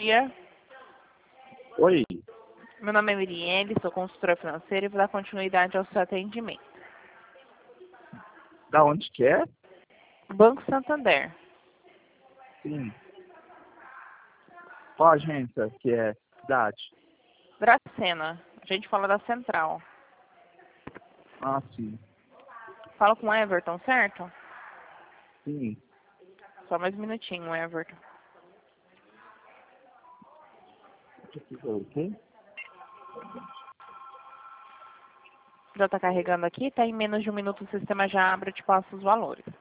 dia. Oi, Meu nome é Mirielle, sou consultora financeira e vou dar continuidade ao seu atendimento. da onde que é? Banco Santander. Sim. Qual agência que é? Cidade? Dracena. A gente fala da central. Ah, sim. Fala com o Everton, certo? Sim. Só mais um minutinho, Everton. O quê? Já está carregando aqui, tá em menos de um minuto o sistema já abre e te passa os valores.